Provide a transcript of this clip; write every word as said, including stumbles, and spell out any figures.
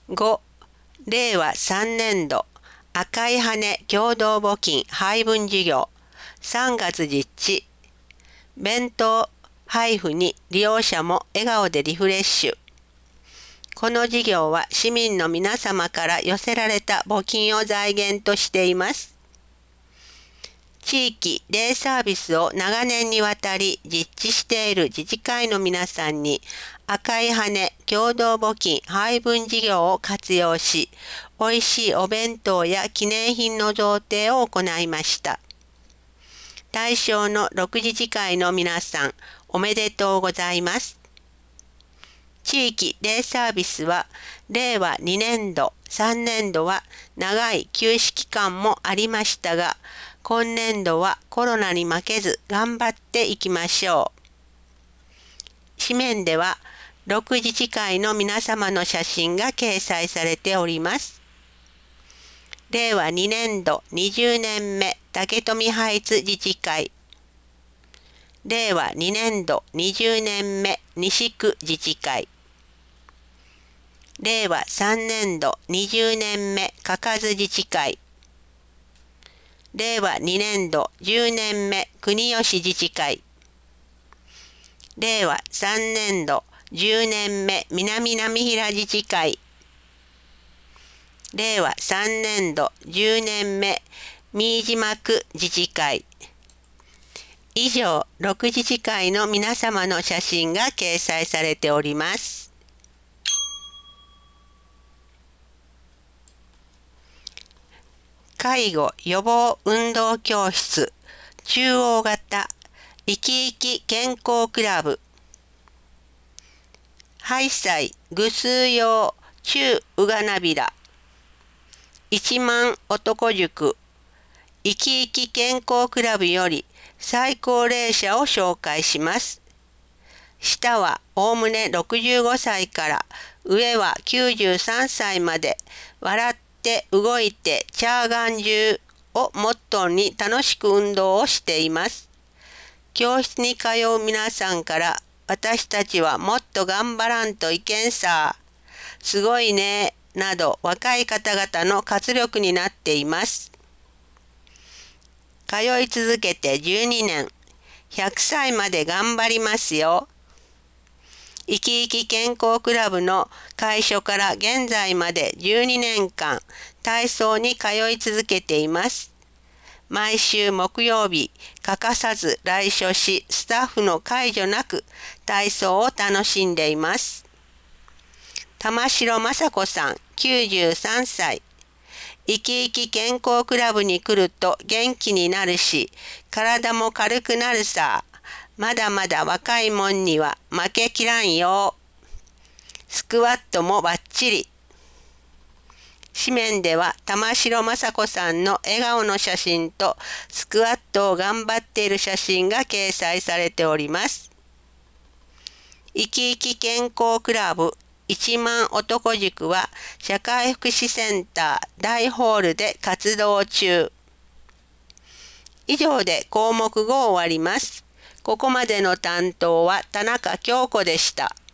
ご、れいわさんねんど赤い羽共同募金配分事業さんがつ実地弁当配布に利用者も笑顔でリフレッシュ。この事業は市民の皆様から寄せられた募金を財源としています。地域デイサービスを長年にわたり実地している自治会の皆さんに赤い羽共同募金配分事業を活用し、おいしいお弁当や記念品の贈呈を行いました。対象のろく自治会の皆さん、おめでとうございます。地域デイサービスは、れいわにねんど、さんねんどは長い休止期間もありましたが、今年度はコロナに負けず頑張っていきましょう。紙面では、ろく自治会の皆様の写真が掲載されております。れいわにねんどにじゅうねんめ竹富ハイツ自治会。れいわにねんどにじゅうねんめ西区自治会。れいわさんねんどにじゅうねんめ嘉数自治会。れいわにねんどじゅうねんめ国吉自治会。れいわさんねんどじゅうねんめ南波平自治会。れいわさんねんどじゅうねんめ新島区自治会。以上、ろく自治会の皆様の写真が掲載されております。介護予防運動教室中央型生き生き健康クラブハイサイ愚数用中うがなびら一万男塾生き生き健康クラブより最高齢者を紹介します。下はおおむねろくじゅうごさいから上はきゅうじゅうさんさいまで笑って動いてチャーガン中をモットーに楽しく運動をしています。教室に通う皆さんから私たちはもっと頑張らんといけんさ。すごいね。など若い方々の活力になっています。通い続けてじゅうにねん、ひゃくさいまで頑張りますよ。生き生き健康クラブの開所から現在までじゅうにねんかん体操に通い続けています。毎週木曜日欠かさず来所しスタッフの介助なく体操を楽しんでいます。玉城雅子さんきゅうじゅうさんさい。生き生き健康クラブに来ると元気になるし体も軽くなるさ。まだまだ若いもんには負けきらんよ。スクワットもバッチリ。紙面では玉城雅子さんの笑顔の写真とスクワットを頑張っている写真が掲載されております。生き生き健康クラブ一万男塾は社会福祉センター大ホールで活動中。以上で項目ご終わります。ここまでの担当は田中京子でした。